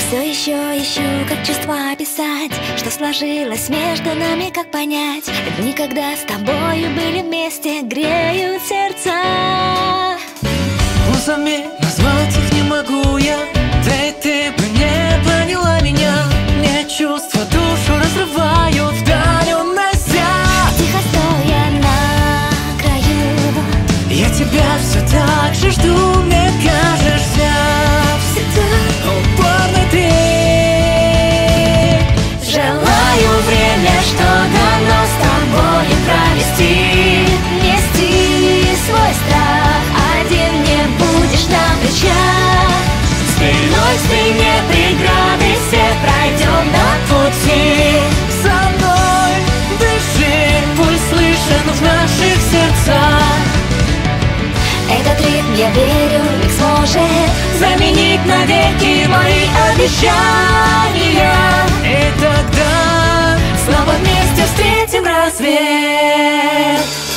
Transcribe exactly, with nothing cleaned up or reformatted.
Все еще ищу, как чувства описать, что сложилось между нами, как понять. Дни, когда с тобою были вместе, греют сердца. Узами назвать их не могу я, да и ты бы не поняла меня. Мне чувства душу разрывают вдаль унося. Тихо стоя на краю, я тебя все так же жду, мне кажешься всегда упорной ты. желаю время, что дано с тобой провести. Нести свой страх, один не будешь на плечах. Спиной к спине преграды все пройдем на пути. Со мной дыши, пульс слышен в наших сердцах. Этот ритм, я верю, ведь сможет заменить навеки мои обещания. И тогда Снова вместе встретим рассвет.